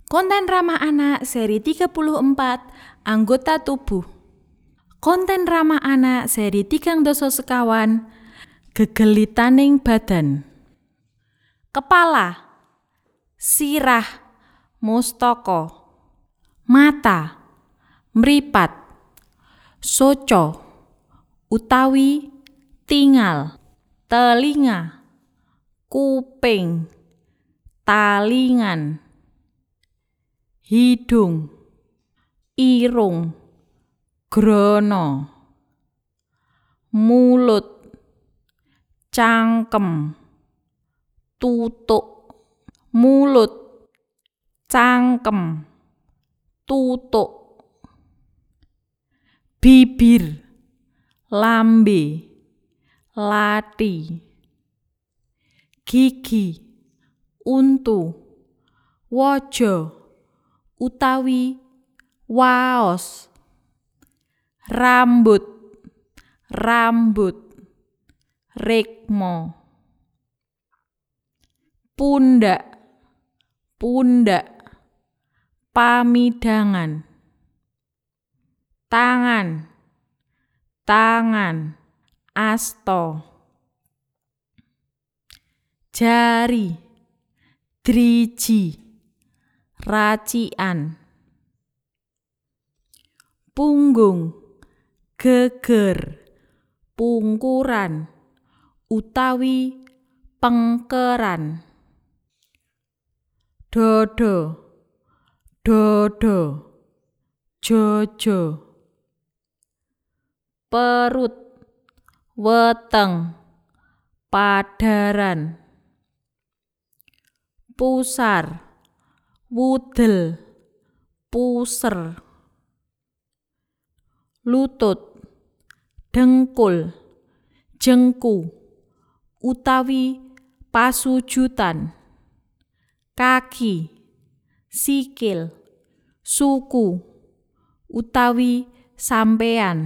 Konten ramah anak seri 34, anggota tubuh. Konten ramah anak seri 3 doso sekawan, gegelitaning badan. Kepala, sirah, mustaka, mata, mripat, soco, utawi tingal, telinga, kuping, talingan, hidung, irung, grana, mulut, cangkem, tutuk, mulut, cangkem, tutuk, bibir, lambe, lati, gigi, untu, waja utawi waos, rambut, rikma, pundak, pamidangan, tangan, asta, jari, driji, racikan, punggung, geger, pungkuran, utawi pengkeran, dada, jojo, perut, weteng, padaran, pusar, wudel, puser, lutut, dengkul, jengku, utawi pasujutan, kaki, sikil, suku, utawi sampean.